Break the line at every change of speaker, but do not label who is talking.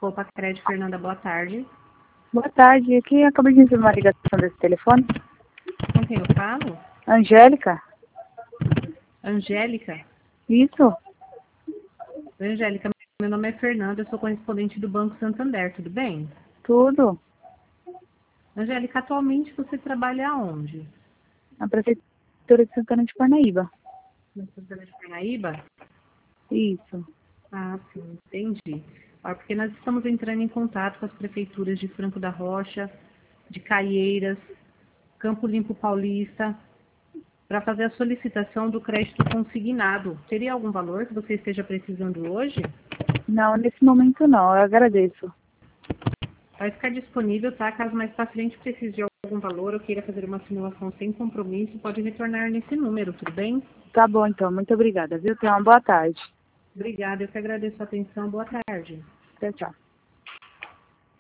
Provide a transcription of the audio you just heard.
Copa Crédito, Fernanda, boa tarde.
Boa tarde, aqui acabei de receber uma ligação desse telefone.
Com quem eu falo?
Angélica?
Angélica?
Isso?
Angélica, meu nome é Fernanda, eu sou correspondente do Banco Santander, tudo bem?
Tudo?
Angélica, atualmente você trabalha aonde?
Na Prefeitura de Santana de Parnaíba.
Na Santana de Parnaíba?
Isso.
Ah, sim, entendi. Porque nós estamos entrando em contato com as prefeituras de Franco da Rocha, de Caieiras, Campo Limpo Paulista, para fazer a solicitação do crédito consignado. Teria algum valor que você esteja precisando hoje?
Não, nesse momento não, eu agradeço.
Vai ficar disponível, tá? Caso mais para frente precise de algum valor ou queira fazer uma simulação sem compromisso, pode retornar nesse número, tudo bem?
Tá bom então, muito obrigada, viu? Tenha uma boa tarde.
Obrigada, eu que agradeço a atenção. Boa tarde.
Tchau, tchau.